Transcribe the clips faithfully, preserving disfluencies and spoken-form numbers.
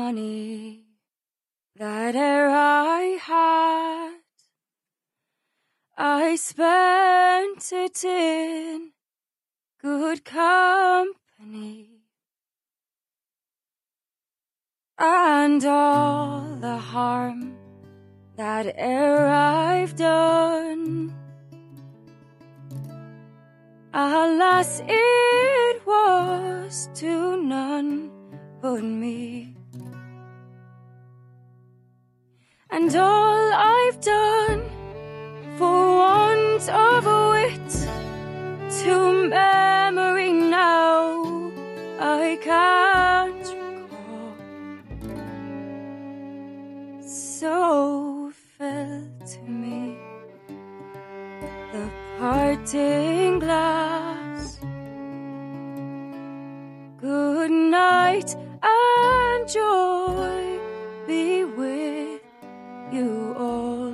money that e'er I had, I spent it in good company, and all the harm that e'er I've done, alas, it was to none but me. And all I've done for want of wit, to memory now I can't recall. So fell to me the parting glass. Good night and joy be with you all.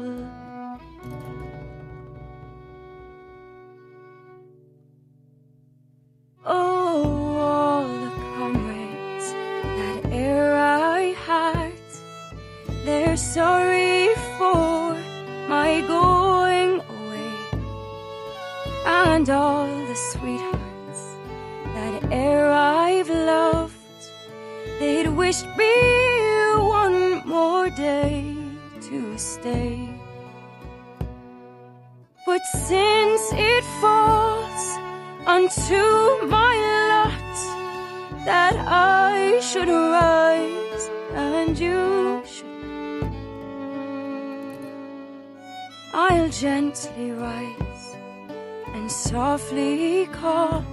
Oh, all the comrades that e'er I had, they're sorry for my going away, and all the sweethearts that e'er I've loved, they'd wished me one more day to stay. But since it falls unto my lot that I should rise and you should, I'll gently rise and softly call.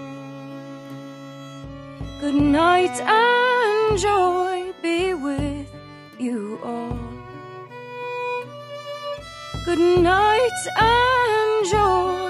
Good night and joy be with you all. Good night and joy